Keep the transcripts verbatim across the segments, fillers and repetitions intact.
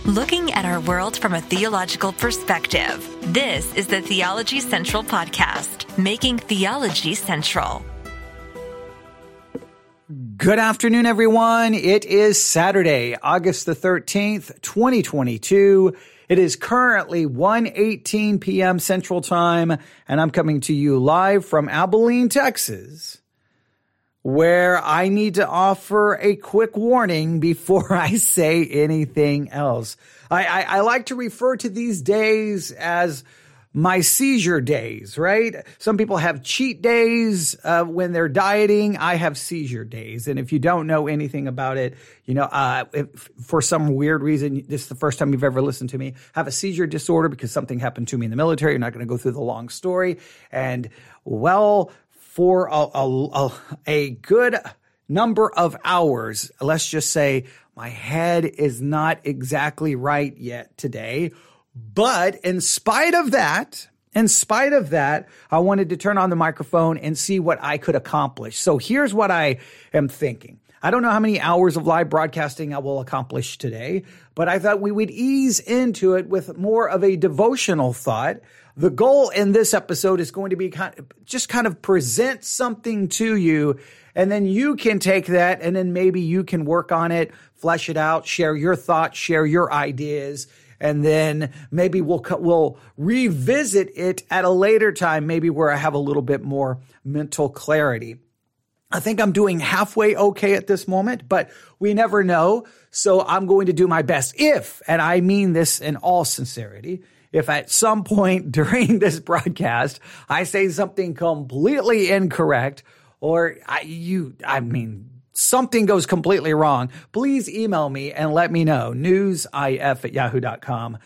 Looking at our world from a theological perspective. This is the Theology Central Podcast, making theology central. Good afternoon, everyone. It is Saturday, August the thirteenth, twenty twenty-two. It is currently one eighteen p.m. Central Time, and I'm coming to you live from Abilene, Texas, where I need to offer a quick warning before I say anything else. I, I, I like to refer to these days as my seizure days, right? Some people have cheat days uh, when they're dieting. I have seizure days. And if you don't know anything about it, you know, uh, if for some weird reason, this is the first time you've ever listened to me, have a seizure disorder because something happened to me in the military. You're not going to go through the long story. And well, for a, a, a good number of hours, let's just say my head is not exactly right yet today. But in spite of that, in spite of that, I wanted to turn on the microphone and see what I could accomplish. So here's what I am thinking. I don't know how many hours of live broadcasting I will accomplish today, but I thought we would ease into it with more of a devotional thought. The goal in this episode is going to be kind of, just kind of present something to you, and then you can take that, and then maybe you can work on it, flesh it out, share your thoughts, share your ideas. And then maybe we'll we'll revisit it at a later time, maybe where I have a little bit more mental clarity. I think I'm doing halfway okay at this moment, but we never know. So I'm going to do my best. If, and I mean this in all sincerity, if at some point during this broadcast I say something completely incorrect, or I, you, I mean, something goes completely wrong, please email me and let me know. newsif at yahoo dot com.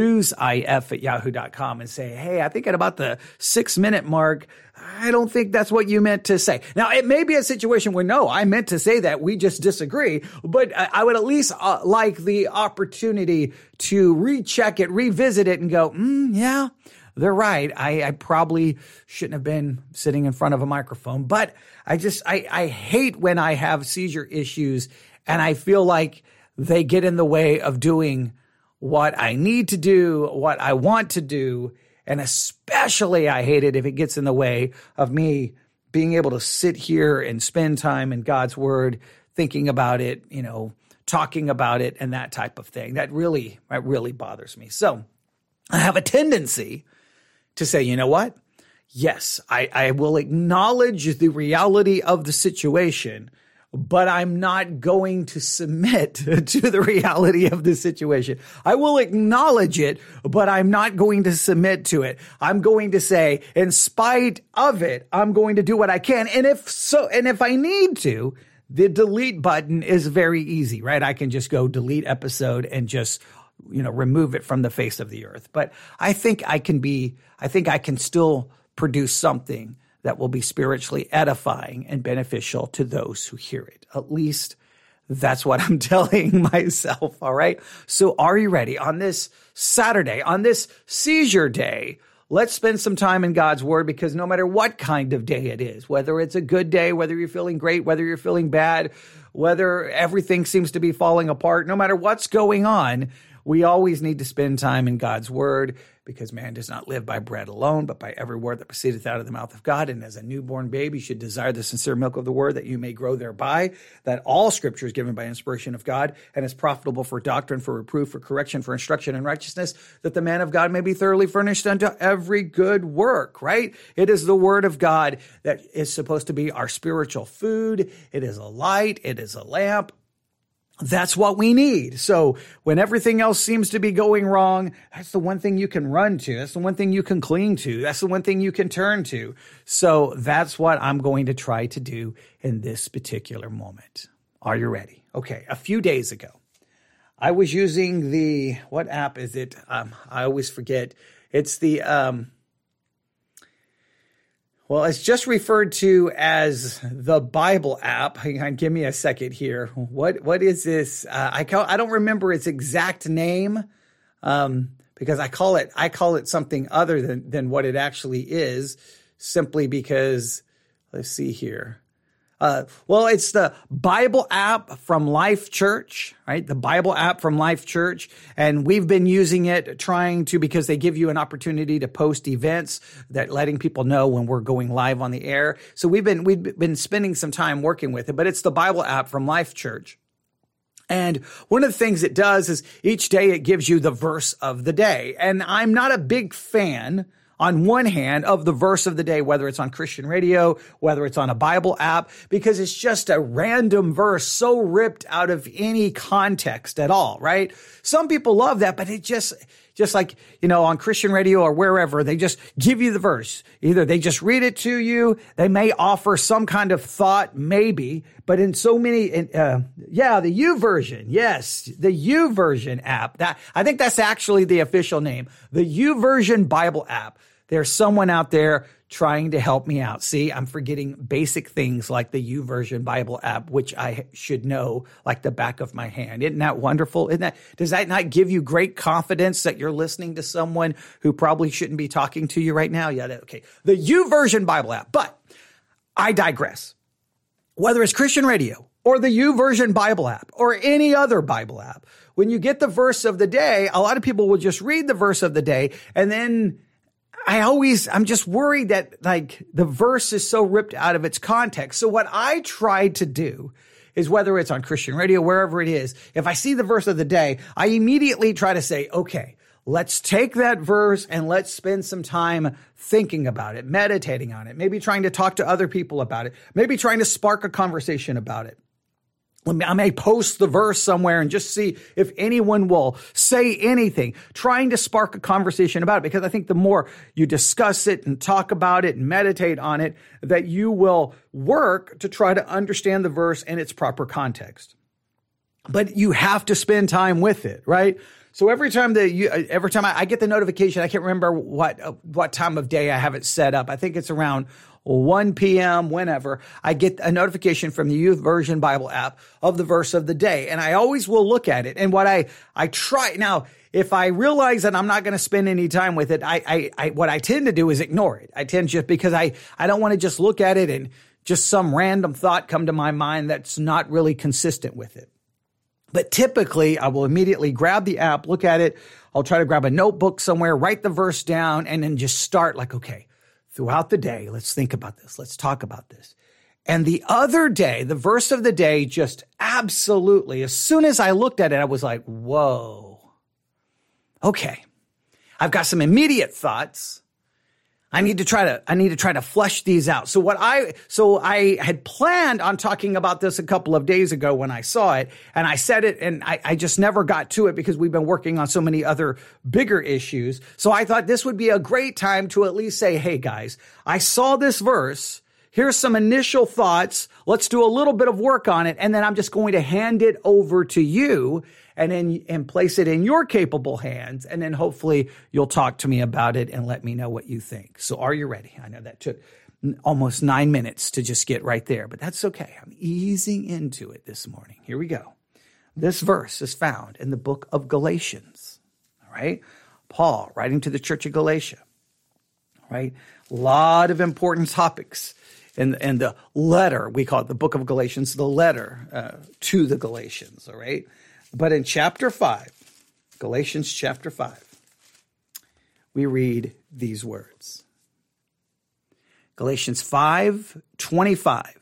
newsif at yahoo dot com and say, hey, I think at about the six minute mark, I don't think that's what you meant to say. Now, it may be a situation where, no, I meant to say that. We just disagree. But I would at least uh, like the opportunity to recheck it, revisit it and go, mm, yeah, they're right. I, I probably shouldn't have been sitting in front of a microphone, but I just, I, I hate when I have seizure issues and I feel like they get in the way of doing what I need to do, what I want to do. And especially I hate it if it gets in the way of me being able to sit here and spend time in God's word, thinking about it, you know, talking about it and that type of thing. That really, that really bothers me. So I have a tendency to say, you know what? Yes, I, I will acknowledge the reality of the situation, but I'm not going to submit to the reality of the situation. I will acknowledge it, but I'm not going to submit to it. I'm going to say, in spite of it, I'm going to do what I can. And if so, and if I need to, the delete button is very easy, right? I can just go delete episode and just, you know, remove it from the face of the earth. But I think I can be, I think I can still produce something that will be spiritually edifying and beneficial to those who hear it. At least that's what I'm telling myself. All right. So are you ready? On this Saturday, on this seizure day, let's spend some time in God's word, because no matter what kind of day it is, whether it's a good day, whether you're feeling great, whether you're feeling bad, whether everything seems to be falling apart, no matter what's going on, we always need to spend time in God's word, because man does not live by bread alone, but by every word that proceedeth out of the mouth of God. And as a newborn baby, you should desire the sincere milk of the word, that you may grow thereby, that all scripture is given by inspiration of God and is profitable for doctrine, for reproof, for correction, for instruction in righteousness, that the man of God may be thoroughly furnished unto every good work, right? It is the word of God that is supposed to be our spiritual food. It is a light. It is a lamp. That's what we need. So when everything else seems to be going wrong, that's the one thing you can run to. That's the one thing you can cling to. That's the one thing you can turn to. So that's what I'm going to try to do in this particular moment. Are you ready? Okay. A few days ago, I was using the, what app is it? Um, I always forget. It's the, um, Well, it's just referred to as the Bible app. Hang on, give me a second here. What what is this? Uh, I call, I don't remember its exact name um, because I call it I call it something other than than what it actually is. Simply because, let's see here. Uh, well, it's the Bible app from Life Church, right? The Bible app from Life Church. And we've been using it trying to, because they give you an opportunity to post events that letting people know when we're going live on the air. So we've been, we've been spending some time working with it, but it's the Bible app from Life Church. And one of the things it does is each day it gives you the verse of the day. And I'm not a big fan, on one hand, of the verse of the day, whether it's on Christian radio, whether it's on a Bible app, because it's just a random verse so ripped out of any context at all, right? Some people love that, but it just, just like, you know, on Christian radio or wherever, they just give you the verse. Either they just read it to you, they may offer some kind of thought, maybe, but in so many, uh, yeah, the YouVersion, yes, the YouVersion app. That I think that's actually the official name, the YouVersion Bible app. There's someone out there trying to help me out. See, I'm forgetting basic things like the YouVersion Bible app, which I should know like the back of my hand. Isn't that wonderful? Isn't that, does that not give you great confidence that you're listening to someone who probably shouldn't be talking to you right now? Yeah, that, okay. The YouVersion Bible app. But I digress. Whether it's Christian radio or the YouVersion Bible app or any other Bible app, when you get the verse of the day, a lot of people will just read the verse of the day and then I always, I'm just worried that like the verse is so ripped out of its context. So what I try to do is, whether it's on Christian radio, wherever it is, if I see the verse of the day, I immediately try to say, okay, let's take that verse and let's spend some time thinking about it, meditating on it, maybe trying to talk to other people about it, maybe trying to spark a conversation about it. I may post the verse somewhere and just see if anyone will say anything, trying to spark a conversation about it, because I think the more you discuss it and talk about it and meditate on it, that you will work to try to understand the verse in its proper context. But you have to spend time with it, right? So every time that you, every time I, I get the notification, I can't remember what uh, what time of day I have it set up. I think it's around one p.m., whenever, I get a notification from the YouVersion Bible app of the verse of the day. And I always will look at it. And what I, I try now, if I realize that I'm not going to spend any time with it, I, I, I, what I tend to do is ignore it. I tend just because I, I don't want to just look at it and just some random thought come to my mind that's not really consistent with it. But typically I will immediately grab the app, look at it. I'll try to grab a notebook somewhere, write the verse down, and then just start like, okay, throughout the day, let's think about this. Let's talk about this. And the other day, the verse of the day, just absolutely, as soon as I looked at it, I was like, whoa, okay. I've got some immediate thoughts. I need to try to, I need to try to flesh these out. So what I, so I had planned on talking about this a couple of days ago when I saw it, and I said it, and I, I just never got to it because we've been working on so many other bigger issues. So I thought this would be a great time to at least say, hey guys, I saw this verse. Here's some initial thoughts. Let's do a little bit of work on it. And then I'm just going to hand it over to you and then and place it in your capable hands. And then hopefully you'll talk to me about it and let me know what you think. So are you ready? I know that took almost nine minutes to just get right there, but that's okay. I'm easing into it this morning. Here we go. This verse is found in the book of Galatians. All right. Paul writing to the church of Galatia. All right. A lot of important topics. And, and the letter, we call it the book of Galatians, the letter uh, to the Galatians, all right? But in chapter five, Galatians chapter five, we read these words. Galatians five twenty-five.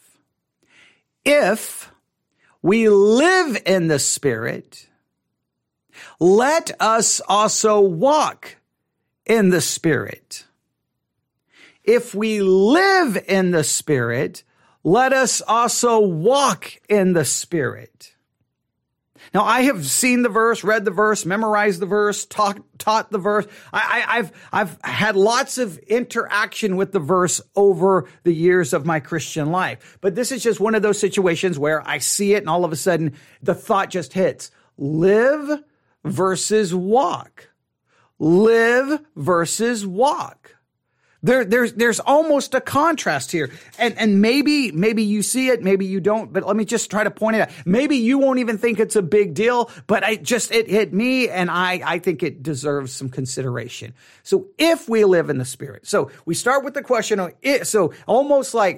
If we live in the Spirit, let us also walk in the Spirit. If we live in the Spirit, let us also walk in the Spirit. Now, I have seen the verse, read the verse, memorized the verse, taught, taught the verse. I, I, I've, I've had lots of interaction with the verse over the years of my Christian life. But this is just one of those situations where I see it and all of a sudden the thought just hits. Live versus walk. Live versus walk. There, there's, there's almost a contrast here. And, and maybe, maybe you see it, maybe you don't, but let me just try to point it out. Maybe you won't even think it's a big deal, but I just, it hit me and I, I think it deserves some consideration. So if we live in the Spirit, so we start with the question of it, so almost like,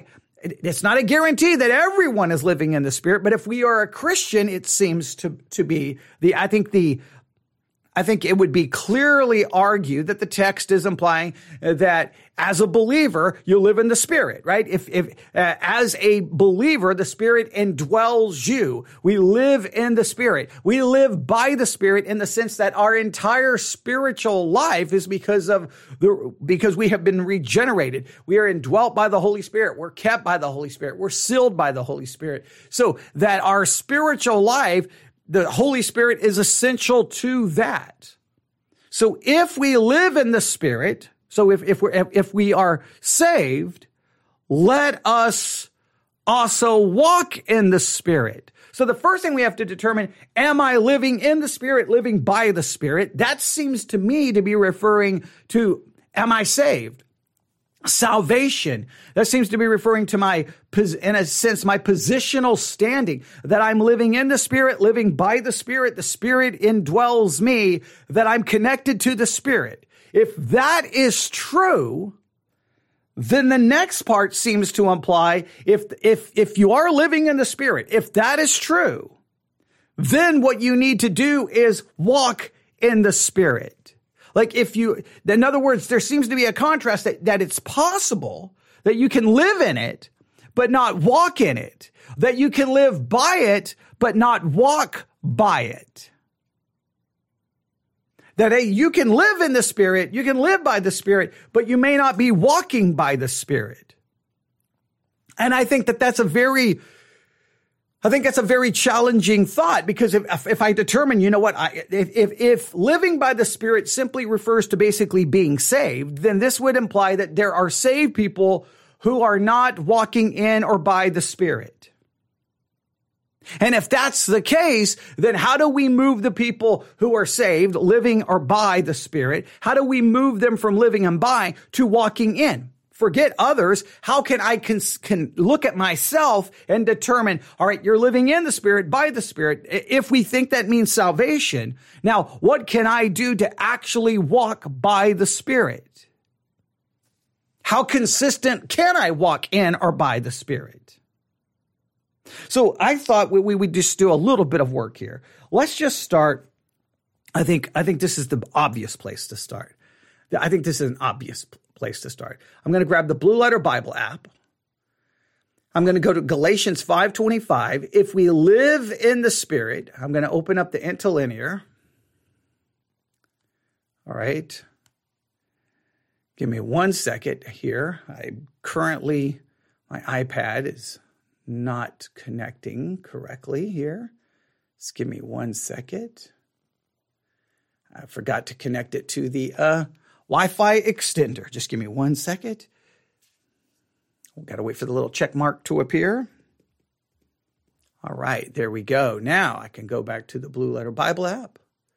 it's not a guarantee that everyone is living in the Spirit, but if we are a Christian, it seems to, to be the, I think the, I think it would be clearly argued that the text is implying that as a believer, you live in the Spirit, right? If, if, uh, as a believer, the Spirit indwells you. We live in the Spirit. We live by the Spirit in the sense that our entire spiritual life is because of the, because we have been regenerated. We are indwelt by the Holy Spirit. We're kept by the Holy Spirit. We're sealed by the Holy Spirit. So that our spiritual life, the Holy Spirit is essential to that. So if we live in the Spirit, so if, if we're, if we are saved, let us also walk in the Spirit. So the first thing we have to determine, am I living in the Spirit, living by the Spirit? That seems to me to be referring to, am I saved? Salvation. That seems to be referring to my, in a sense, my positional standing, that I'm living in the Spirit, living by the Spirit. The Spirit indwells me, that I'm connected to the Spirit. If that is true, then the next part seems to imply if, if, if you are living in the Spirit, if that is true, then what you need to do is walk in the Spirit. Like if you, in other words, there seems to be a contrast that, that it's possible that you can live in it, but not walk in it. That you can live by it, but not walk by it. That hey, you can live in the Spirit, you can live by the Spirit, but you may not be walking by the Spirit. And I think that that's a very I think that's a very challenging thought, because if, if I determine, you know what, I, if, if, if living by the Spirit simply refers to basically being saved, then this would imply that there are saved people who are not walking in or by the Spirit. And if that's the case, then how do we move the people who are saved, living or by the Spirit? How do we move them from living and by to walking in? Forget others. How can I can, can look at myself and determine, all right, you're living in the Spirit, by the Spirit, if we think that means salvation. Now, what can I do to actually walk by the Spirit? How consistent can I walk in or by the Spirit? So I thought we, we would just do a little bit of work here. Let's just start. I think, I think this is the obvious place to start. I think this is an obvious place to start. I'm going to grab the Blue Letter Bible app. I'm going to go to Galatians five twenty-five. If we live in the Spirit, I'm going to open up the interlinear. All right. Give me one second here. I currently, my iPad is not connecting correctly here. Just give me one second. I forgot to connect it to the uh, Wi-Fi extender. Just give me one second. We've got to wait for the little check mark to appear. All right, there we go. Now I can go back to the Blue Letter Bible app.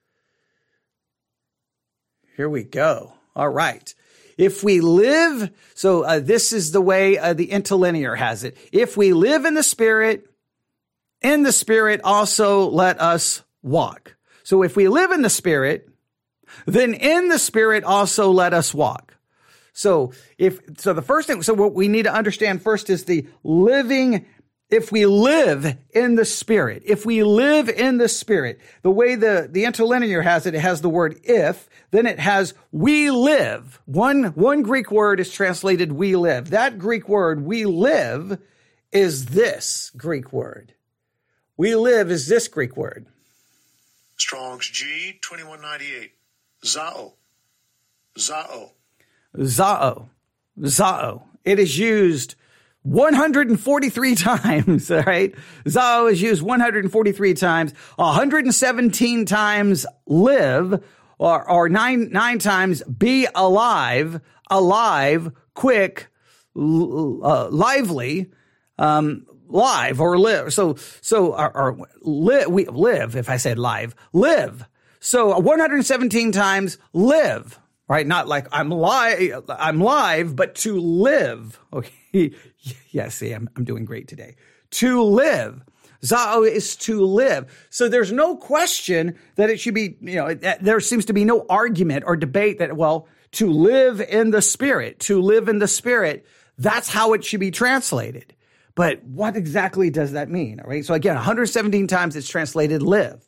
Here we go. All right. If we live, so uh, this is the way uh, the interlinear has it. If we live in the Spirit, in the Spirit also let us walk. So if we live in the Spirit, then in the Spirit also let us walk. So if, so the first thing, so what we need to understand first is the living, if we live in the Spirit, if we live in the Spirit, the way the, the interlinear has it, it has the word if, then it has we live. One, one Greek word is translated we live. That Greek word we live is this Greek word. We live is this Greek word. Strong's G twenty-one ninety-eight. Zao. Zao. Zao. Zao. It is used one hundred forty-three times, all right? Zao is used one hundred forty-three times, one hundred seventeen times live, or, or nine, nine times be alive, alive, quick, uh, lively, um, live or live. So, so, or, or live, we live, if I said live, live. So one hundred seventeen times live, right? Not like I'm live, I'm live, but to live. Okay. Yes. See, I'm, I'm doing great today. To live. Zao is to live. So there's no question that it should be, you know, there seems to be no argument or debate that, well, to live in the Spirit, to live in the Spirit, that's how it should be translated. But what exactly does that mean? All right. So again, one hundred seventeen times it's translated live.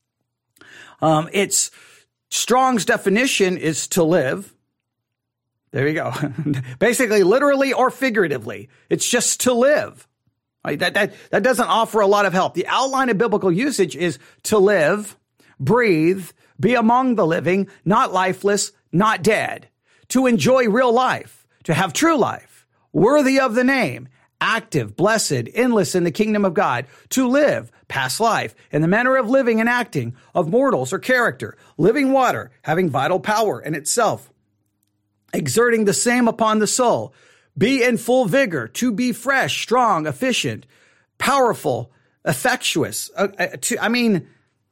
Um, it's Strong's definition is to live. There you go. Basically, literally or figuratively, it's just to live. Right? That, that, that doesn't offer a lot of help. The outline of biblical usage is to live, breathe, be among the living, not lifeless, not dead, to enjoy real life, to have true life, worthy of the name, active, blessed, endless in the kingdom of God, to live, past life, in the manner of living and acting of mortals or character, living water, having vital power in itself, exerting the same upon the soul, be in full vigor, to be fresh, strong, efficient, powerful, effectuous. Uh, uh, to, I mean,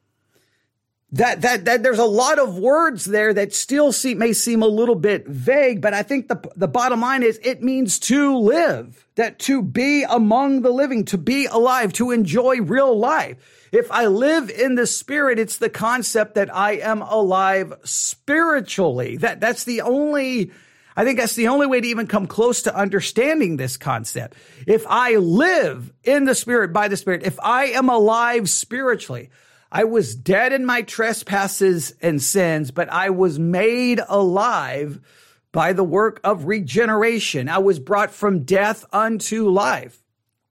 That, that, that there's a lot of words there that still seem, may seem a little bit vague, but I think the, the bottom line is it means to live, that to be among the living, to be alive, to enjoy real life. If I live in the spirit, it's the concept that I am alive spiritually. That, that's the only, I think that's the only way to even come close to understanding this concept. If I live in the spirit, by the spirit, if I am alive spiritually, I was dead in my trespasses and sins, but I was made alive by the work of regeneration. I was brought from death unto life.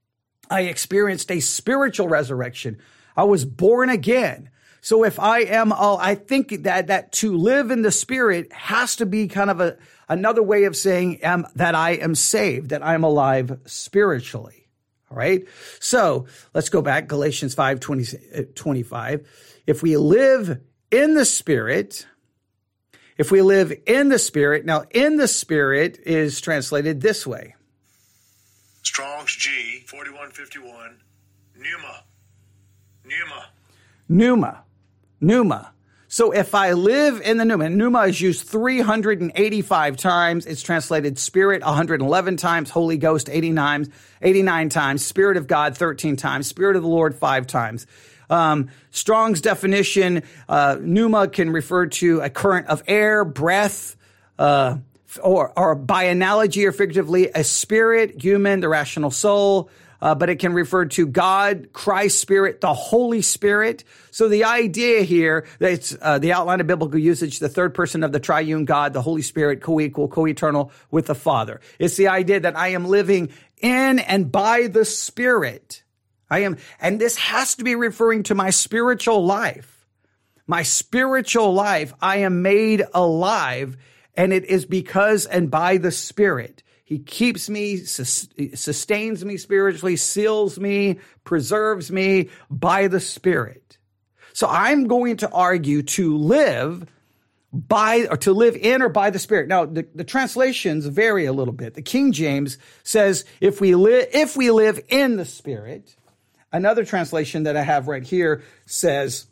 I experienced a spiritual resurrection. I was born again. So if I am, I think that, that to live in the spirit has to be kind of a, another way of saying um, that I am saved, that I'm alive spiritually. All right. So let's go back. Galatians five, twenty, twenty-five. If we live in the spirit, if we live in the spirit, now in the spirit is translated this way. Strong's G, forty-one fifty-one, pneuma, pneuma. Pneuma, pneuma. So if I live in the pneuma, pneuma is used three hundred eighty-five times. It's translated spirit one hundred eleven times, Holy Ghost eighty-nine, eighty-nine times, Spirit of God thirteen times, Spirit of the Lord five times. Um, Strong's definition, uh, pneuma can refer to a current of air, breath, uh, or, or by analogy or figuratively, a spirit, human, the rational soul. Uh, but it can refer to God, Christ, Spirit, the Holy Spirit. So the idea here, that it's uh, the outline of biblical usage, the third person of the triune God, the Holy Spirit, co-equal, co-eternal with the Father. It's the idea that I am living in and by the Spirit. I am, and this has to be referring to my spiritual life. My spiritual life, I am made alive, and it is because and by the Spirit. He keeps me, sustains me spiritually, seals me, preserves me by the Spirit. So I'm going to argue to live by, or to live in or by the Spirit. Now, the, the translations vary a little bit. The King James says, if we live, if we live in the Spirit. Another translation that I have right here says,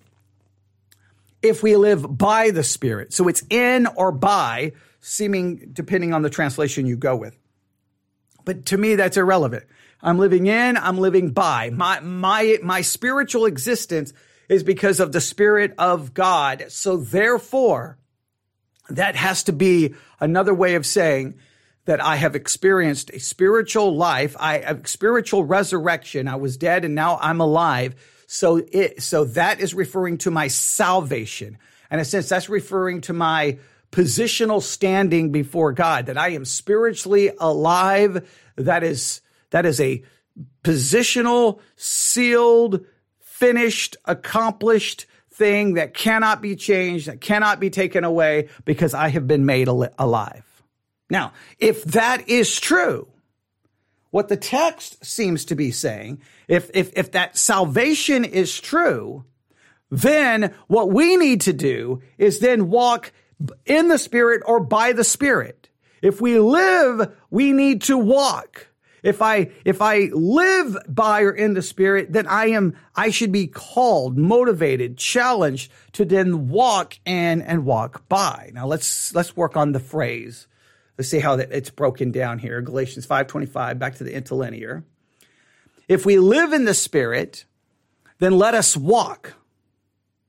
if we live by the Spirit. So it's in or by, seeming, depending on the translation you go with. But to me, that's irrelevant. I'm living in, I'm living by. My, my, my spiritual existence is because of the Spirit of God. So therefore, that has to be another way of saying that I have experienced a spiritual life. I have spiritual resurrection. I was dead and now I'm alive. So it, so that is referring to my salvation. And in a sense, that's referring to my positional standing before God, that I am spiritually alive. That is, that is a positional, sealed, finished, accomplished thing that cannot be changed, that cannot be taken away because I have been made al- alive. Now, if that is true, what the text seems to be saying, if, if, if that salvation is true, then what we need to do is then walk in the Spirit or by the Spirit. If we live, we need to walk. If I, if I live by or in the Spirit, then I am, I should be called, motivated, challenged to then walk in and walk by. Now let's, let's work on the phrase. Let's see how it's broken down here. Galatians five twenty-five, back to the interlinear. If we live in the Spirit, then let us walk.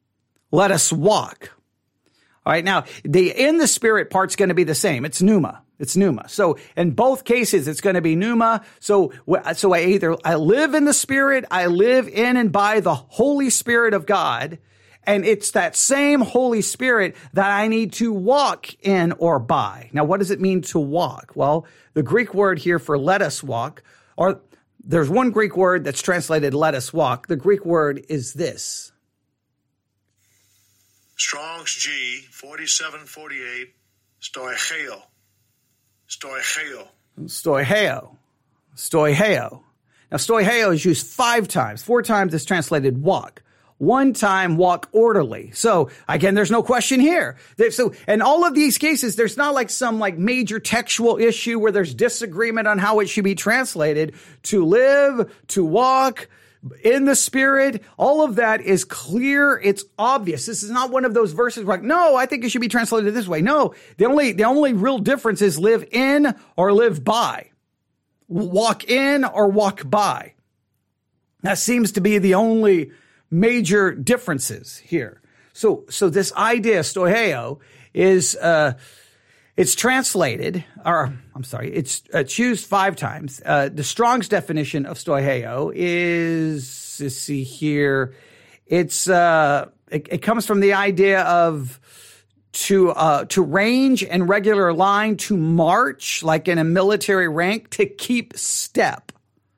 Let us walk. All right, now, the in the Spirit part's going to be the same. It's pneuma. It's pneuma. So in both cases, it's going to be pneuma. So, so I either, I live in the Spirit, I live in and by the Holy Spirit of God, and it's that same Holy Spirit that I need to walk in or by. Now, what does it mean to walk? Well, the Greek word here for let us walk, or there's one Greek word that's translated let us walk. The Greek word is this. Strong's G, forty-seven forty-eight, stoicheo. Stoicheo. Stoicheo. Stoicheo. Now, stoicheo is used five times. Four times it's translated walk. One time, walk orderly. So, again, there's no question here. So, in all of these cases, there's not like some like major textual issue where there's disagreement on how it should be translated. To live, to walk, in the Spirit, all of that is clear. It's obvious. This is not one of those verses where like, no, I think it should be translated this way. No, the only, the only real difference is live in or live by. Walk in or walk by. That seems to be the only major differences here. So, so this idea, stoicheo, is, uh, it's translated, or I'm sorry, it's, it's used five times. Uh, the Strong's definition of stoicheo is, let's see here, it's, uh, it, it comes from the idea of to, uh, to range in regular line, to march, like in a military rank, to keep step.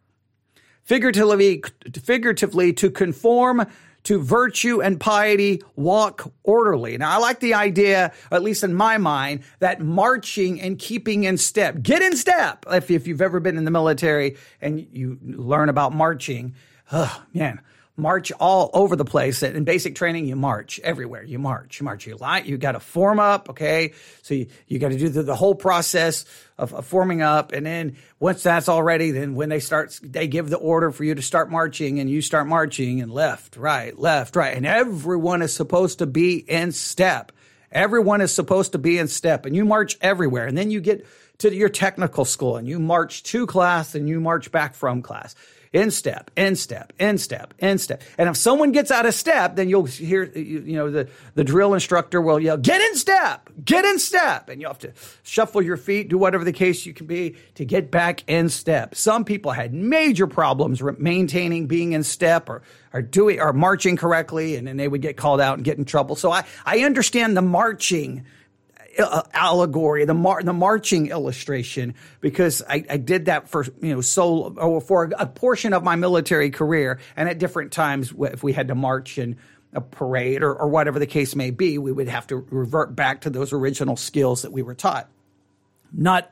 Figuratively, figuratively, to conform to virtue and piety, walk orderly. Now, I like the idea, at least in my mind, that marching and keeping in step. Get in step. If, if you've ever been in the military and you learn about marching, oh, man, march all over the place. In basic training, you march everywhere. You march, you march. You line, you got to form up, okay? So you, you got to do the, the whole process of, of forming up. And then once that's all ready, then when they start, they give the order for you to start marching, and you start marching, and left, right, left, right. And everyone is supposed to be in step. Everyone is supposed to be in step, and you march everywhere. And then you get to your technical school, and you march to class, and you march back from class. In step, in step, in step, in step. And if someone gets out of step, then you'll hear, you, you know, the, the drill instructor will yell, get in step, get in step. And you'll have to shuffle your feet, do whatever the case you can be to get back in step. Some people had major problems maintaining being in step or, or doing, or marching correctly. And then they would get called out and get in trouble. So I, I understand the marching allegory, the mar- the marching illustration, because I, I did that for, you know, so, or for a portion of my military career. And at different times, if we had to march in a parade or, or whatever the case may be, we would have to revert back to those original skills that we were taught. Not,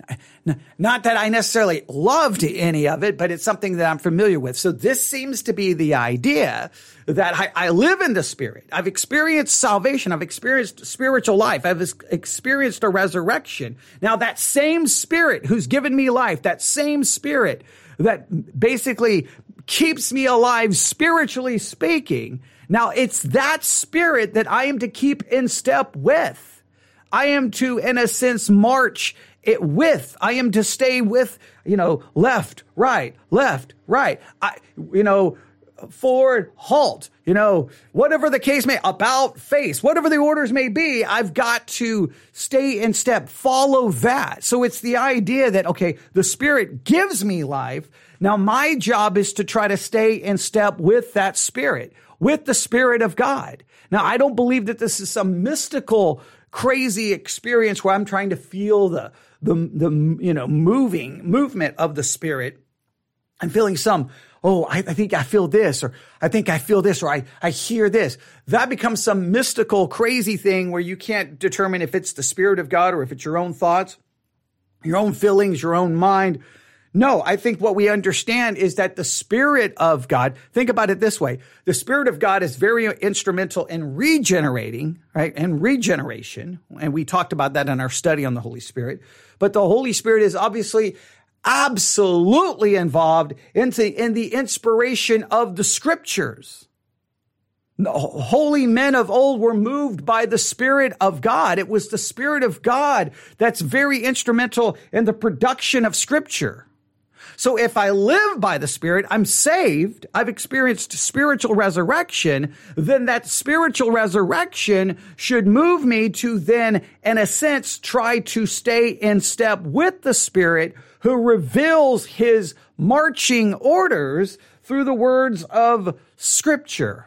not that I necessarily loved any of it, but it's something that I'm familiar with. So this seems to be the idea that I, I live in the Spirit. I've experienced salvation. I've experienced spiritual life. I've experienced a resurrection. Now that same Spirit who's given me life, that same Spirit that basically keeps me alive spiritually speaking. Now it's that Spirit that I am to keep in step with. I am to, in a sense, march it with. I am to stay with, you know, left, right, left, right. I, you know, forward, halt, you know, whatever the case may, about, face, whatever the orders may be, I've got to stay in step, follow that. So it's the idea that, okay, the Spirit gives me life. Now my job is to try to stay in step with that Spirit, with the Spirit of God. Now I don't believe that this is some mystical crazy experience where I'm trying to feel the, the, the, you know, moving movement of the Spirit. I'm feeling some, oh, I, I think I feel this, or I think I feel this, or I, I hear this. That becomes some mystical, crazy thing where you can't determine if it's the Spirit of God or if it's your own thoughts, your own feelings, your own mind. No, I think what we understand is that the Spirit of God, think about it this way. The Spirit of God is very instrumental in regenerating, right? And regeneration. And we talked about that in our study on the Holy Spirit. But the Holy Spirit is obviously absolutely involved into, in the inspiration of the Scriptures. The holy men of old were moved by the Spirit of God. It was the Spirit of God that's very instrumental in the production of Scripture. So if I live by the Spirit, I'm saved, I've experienced spiritual resurrection, then that spiritual resurrection should move me to then, in a sense, try to stay in step with the Spirit who reveals his marching orders through the words of Scripture.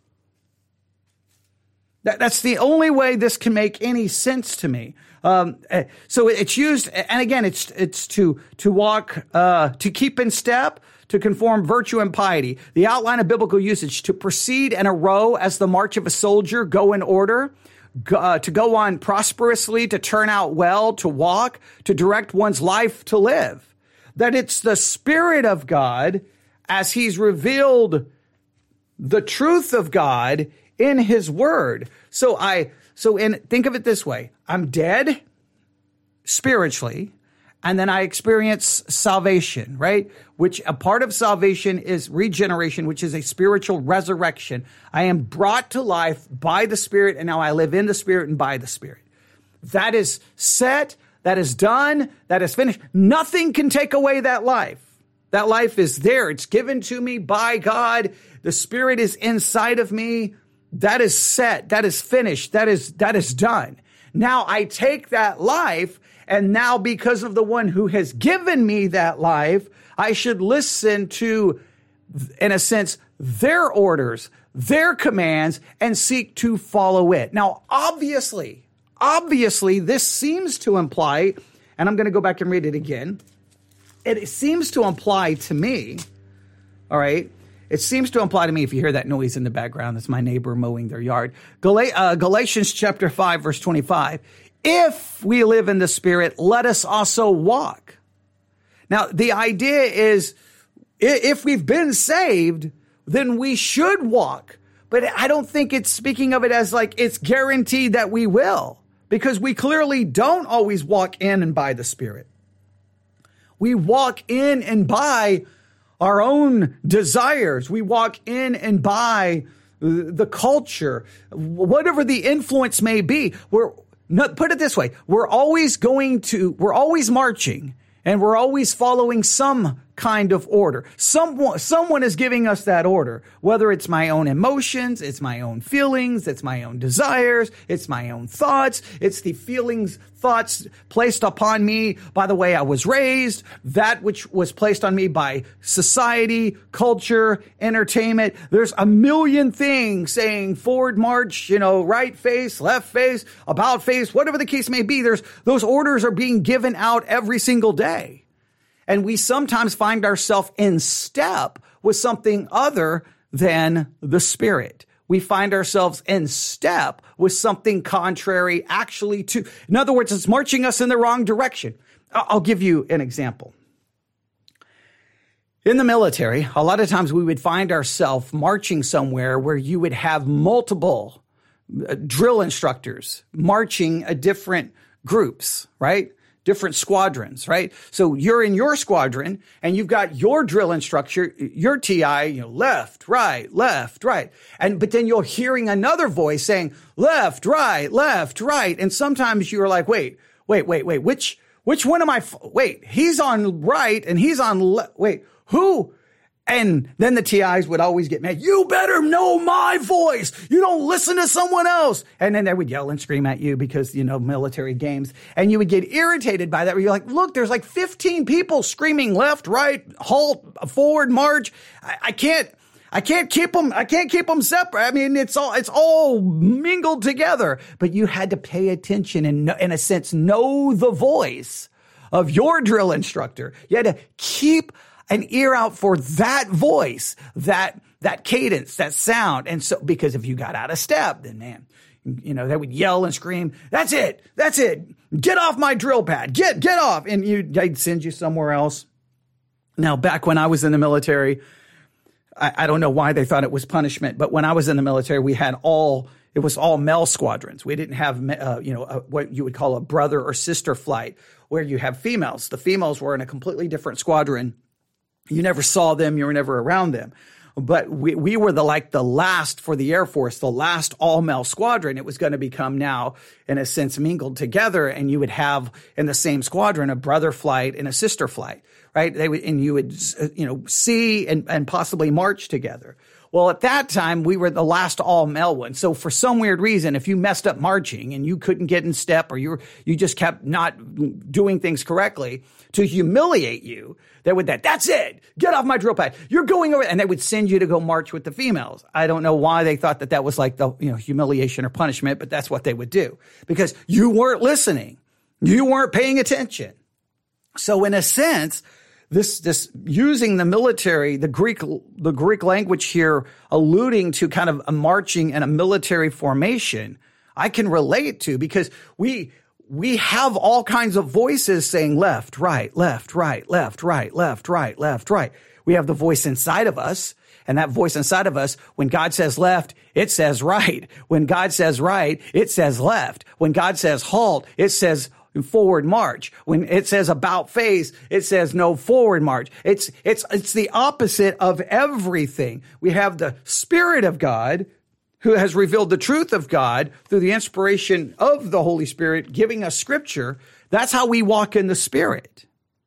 That, that's the only way this can make any sense to me. Um, so it's used, and again, it's it's to to walk, uh, to keep in step, to conform virtue and piety. The outline of biblical usage: to proceed in a row as the march of a soldier, go in order, uh, to go on prosperously, to turn out well, to walk, to direct one's life to live. That it's the Spirit of God as He's revealed the truth of God in His Word. So I. So in, think of it this way. I'm dead spiritually, and then I experience salvation, right? Which a part of salvation is regeneration, which is a spiritual resurrection. I am brought to life by the Spirit, and now I live in the Spirit and by the Spirit. That is set, that is done, that is finished. Nothing can take away that life. That life is there. It's given to me by God. The Spirit is inside of me. That is set. That is finished. That is, that is done. Now I take that life, and now because of the one who has given me that life, I should listen to, in a sense, their orders, their commands, and seek to follow it. Now, obviously, obviously, this seems to imply, and I'm going to go back and read it again. It seems to imply to me, all right, It seems to imply to me, if you hear that noise in the background, it's my neighbor mowing their yard. Gal- uh, Galatians chapter five, verse twenty-five. If we live in the Spirit, let us also walk. Now, the idea is, if we've been saved, then we should walk. But I don't think it's speaking of it as like it's guaranteed that we will, because we clearly don't always walk in and by the Spirit. We walk in and by our own desires. We walk in and by the culture, whatever the influence may be. We're not, put it this way. We're always going to, we're always marching, and we're always following some kind of order. Someone, someone is giving us that order, whether it's my own emotions, it's my own feelings, it's my own desires, it's my own thoughts, it's the feelings, thoughts placed upon me by the way I was raised, that which was placed on me by society, culture, entertainment. There's a million things saying forward march, you know, right face, left face, about face, whatever the case may be. There's, those orders are being given out every single day. And we sometimes find ourselves in step with something other than the Spirit. We find ourselves in step with something contrary actually to, in other words, it's marching us in the wrong direction. I'll give you an example. In the military, a lot of times we would find ourselves marching somewhere where you would have multiple drill instructors marching a different groups, right? Different squadrons, right? So you're in your squadron and you've got your drill instructor, your T I, you know, left, right, left, right. And, but then you're hearing another voice saying left, right, left, right. And sometimes you're like, wait, wait, wait, wait, which, which one am I? F- wait, he's on right and he's on left. Wait, who? And then the T Is would always get mad. You better know my voice. You don't listen to someone else. And then they would yell and scream at you because, you know, military games. And you would get irritated by that. Where you're like, look, there's like fifteen people screaming left, right, halt, forward, march. I, I can't, I can't keep them, I can't keep them separate. I mean, it's all, it's all mingled together. But you had to pay attention and, in a sense, know the voice of your drill instructor. You had to keep an ear out for that voice, that, that cadence, that sound. And so, because if you got out of step, then man, you know, they would yell and scream, that's it, that's it. Get off my drill pad, get, get off. And you, they'd send you somewhere else. Now, back when I was in the military, I, I don't know why they thought it was punishment, but when I was in the military, we had all, it was all male squadrons. We didn't have, uh, you know, a, what you would call a brother or sister flight where you have females. The females were in a completely different squadron. You never saw them. You were never around them. but we, we were the like the last for the Air Force, the last all-male squadron. It was going to become now, in a sense, mingled together, and you would have in the same squadron a brother flight and a sister flight, right? They would, and you would, you know, see and, and possibly march together. Well, at that time, we were the last all-male one. So for some weird reason, if you messed up marching and you couldn't get in step, or you were, you just kept not doing things correctly, to humiliate you, they would that, that's it. Get off my drill pad. You're going over. And they would send you to go march with the females. I don't know why they thought that that was like the, you know, humiliation or punishment, but that's what they would do because you weren't listening. You weren't paying attention. So in a sense, This, this using the military, the Greek, the Greek language here, alluding to kind of a marching and a military formation, I can relate to because we, we have all kinds of voices saying left, right, left, right, left, right, left, right, left, right. We have the voice inside of us, and that voice inside of us, when God says left, it says right. When God says right, it says left. When God says halt, it says forward march. When it says about face, it says no forward march. It's, it's, it's the opposite of everything. We have the Spirit of God who has revealed the truth of God through the inspiration of the Holy Spirit, giving us scripture. That's how we walk in the Spirit.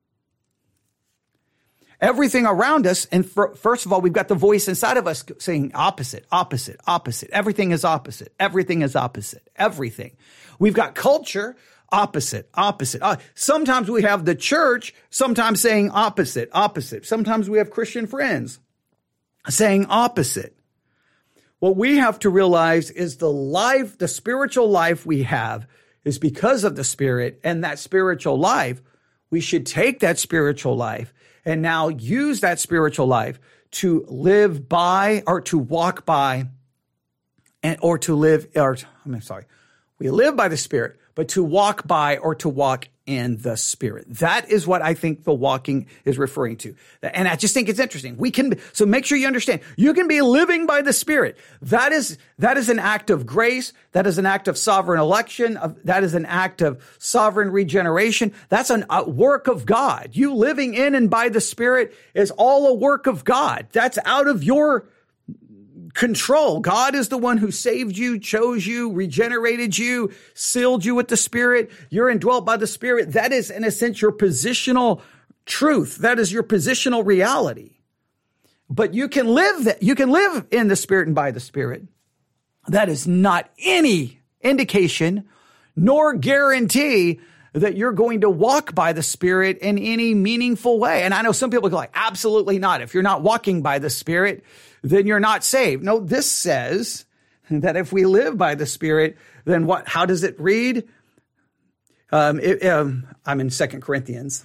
Everything around us, and for, first of all, we've got the voice inside of us saying opposite, opposite, opposite. Everything is opposite. Everything is opposite. Everything. We've got culture. Opposite, opposite. Uh, sometimes we have the church, sometimes saying opposite, opposite. Sometimes we have Christian friends saying opposite. What we have to realize is the life, the spiritual life we have is because of the Spirit, and that spiritual life, we should take that spiritual life and now use that spiritual life to live by or to walk by and or to live, or I'm sorry, we live by the Spirit, but to walk by or to walk in the Spirit. That is what I think the walking is referring to. And I just think it's interesting. We can, so make sure you understand, you can be living by the Spirit. That is, that is an act of grace. That is an act of sovereign election. Of, that is an act of sovereign regeneration. That's an, a work of God. You living in and by the Spirit is all a work of God. That's out of your control. God is the one who saved you, chose you, regenerated you, sealed you with the Spirit. You're indwelt by the Spirit. That is, in a sense, your positional truth. That is your positional reality. But you can live that. You can live in the Spirit and by the Spirit. That is not any indication nor guarantee that you're going to walk by the Spirit in any meaningful way. And I know some people go like, absolutely not. If you're not walking by the Spirit, then you're not saved. No, this says that if we live by the Spirit, then what? How does it read? Um, it, um, I'm in Second Corinthians.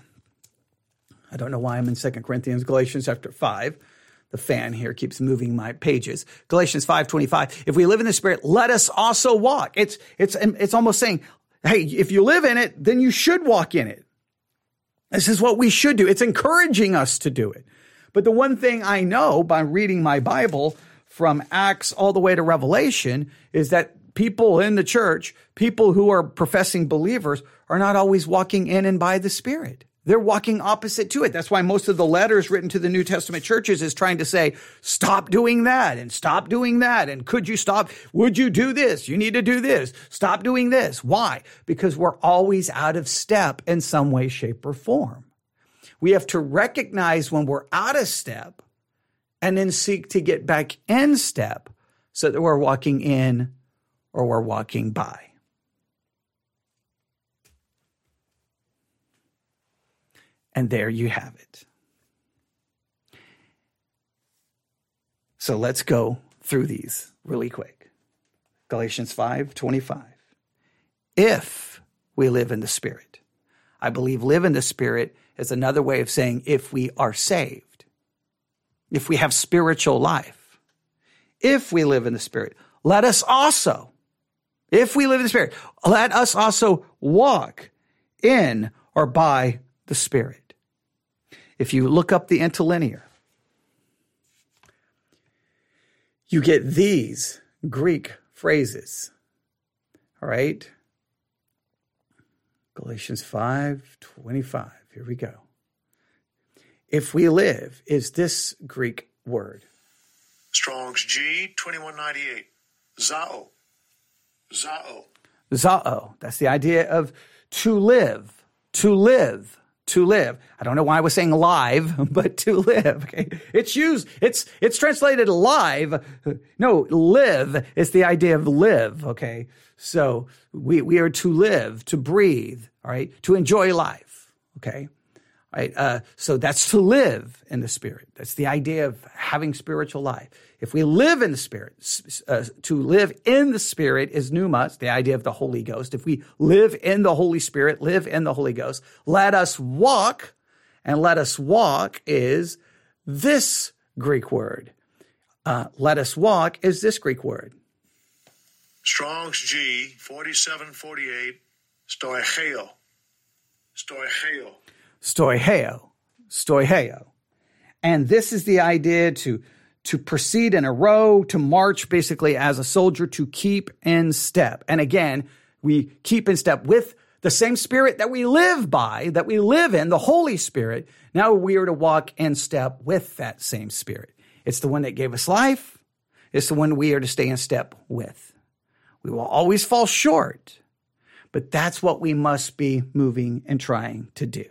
I don't know why I'm in Second Corinthians. Galatians chapter five. The fan here keeps moving my pages. Galatians five twenty-five. If we live in the Spirit, let us also walk. It's it's it's almost saying, hey, if you live in it, then you should walk in it. This is what we should do. It's encouraging us to do it. But the one thing I know by reading my Bible from Acts all the way to Revelation is that people in the church, people who are professing believers, are not always walking in and by the Spirit. They're walking opposite to it. That's why most of the letters written to the New Testament churches is trying to say, stop doing that and stop doing that. And could you stop? Would you do this? You need to do this. Stop doing this. Why? Because we're always out of step in some way, shape, or form. We have to recognize when we're out of step and then seek to get back in step so that we're walking in or we're walking by. And there you have it. So let's go through these really quick. Galatians five twenty-five. If we live in the Spirit. I believe live in the Spirit is another way of saying if we are saved. If we have spiritual life. If we live in the Spirit. Let us also, if we live in the Spirit, let us also walk in or by the Spirit. If you look up the interlinear, you get these Greek phrases. All right? Galatians five twenty-five. Here we go. If we live is this Greek word. Strong's G, twenty-one ninety-eight. Zao. Zao. Zao. That's the idea of to live, to live, to live. I don't know why I was saying live, but to live. Okay, it's used. It's it's translated live. No, live is the idea of live. Okay, so we we are to live, to breathe. All right, to enjoy life. Okay. Right, uh, so that's to live in the Spirit. That's the idea of having spiritual life. If we live in the Spirit, uh, to live in the Spirit is pneuma, the idea of the Holy Ghost. If we live in the Holy Spirit, live in the Holy Ghost, let us walk, and let us walk is this Greek word. Uh, let us walk is this Greek word. Strong's G, forty-seven forty-eight, stoicheo. Stoicheo. Stoicheo, stoicheo. And this is the idea to, to proceed in a row, to march basically as a soldier, to keep in step. And again, we keep in step with the same Spirit that we live by, that we live in, the Holy Spirit. Now we are to walk in step with that same Spirit. It's the one that gave us life. It's the one we are to stay in step with. We will always fall short, but that's what we must be moving and trying to do.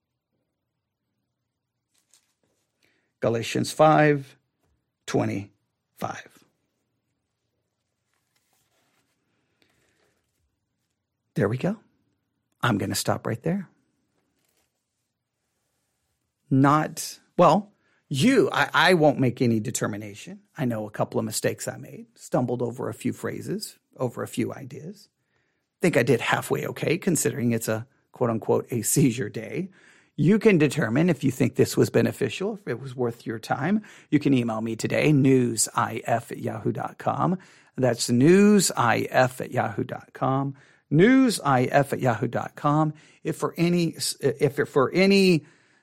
Galatians five twenty-five. There we go. I'm going to stop right there. Not, well, you, I, I won't make any determination. I know a couple of mistakes I made, stumbled over a few phrases, over a few ideas. Think I did halfway okay, considering it's a quote unquote a seizure day. You can determine if you think this was beneficial, if it was worth your time. You can email me today, newsif at yahoo dot com. That's newsif at yahoo dot com. newsif at yahoo dot com. If for any, if for any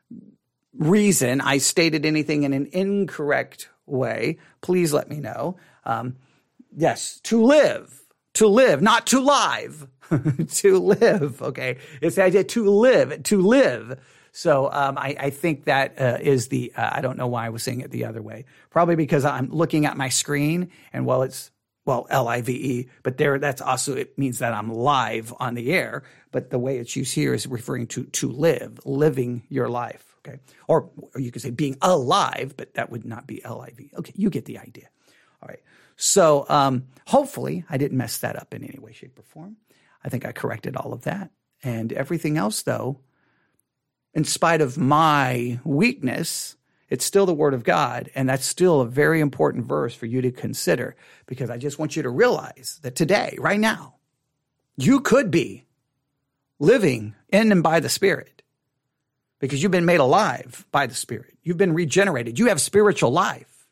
reason I stated anything in an incorrect way, please let me know. Um, yes, to live, to live, not to live, to live. Okay, it's the idea to live, to live. So um, I, I think that uh, is the, uh, I don't know why I was saying it the other way. Probably because I'm looking at my screen and well, it's, well, L I V E, but there, that's also, it means that I'm live on the air. But the way it's used here is referring to to live, living your life. Okay. Or, or you could say being alive, but that would not be L I V E. Okay. You get the idea. All right. So um, hopefully I didn't mess that up in any way, shape, or form. I think I corrected all of that. And everything else, though, in spite of my weakness, it's still the Word of God, and that's still a very important verse for you to consider, because I just want you to realize that today, right now, you could be living in and by the Spirit because you've been made alive by the Spirit. You've been regenerated. You have spiritual life.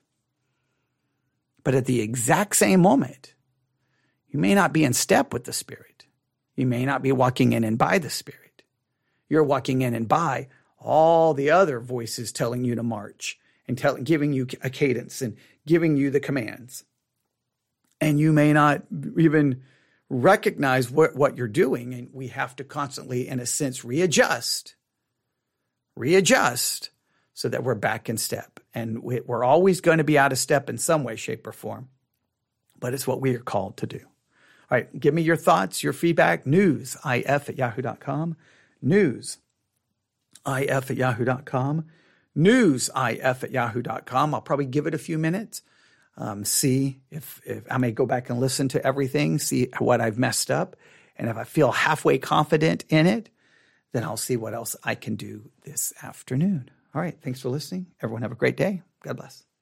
But at the exact same moment, you may not be in step with the Spirit. You may not be walking in and by the Spirit. You're walking in and by all the other voices telling you to march and tell, giving you a cadence and giving you the commands. And you may not even recognize what, what you're doing. And we have to constantly, in a sense, readjust, readjust so that we're back in step. And we, we're always going to be out of step in some way, shape, or form. But it's what we are called to do. All right, give me your thoughts, your feedback, newsif at yahoo dot com. Newsif at yahoo dot com. Newsif at yahoo dot com. I'll probably give it a few minutes. Um, see if, if I may go back and listen to everything, see what I've messed up. And if I feel halfway confident in it, then I'll see what else I can do this afternoon. All right. Thanks for listening. Everyone have a great day. God bless.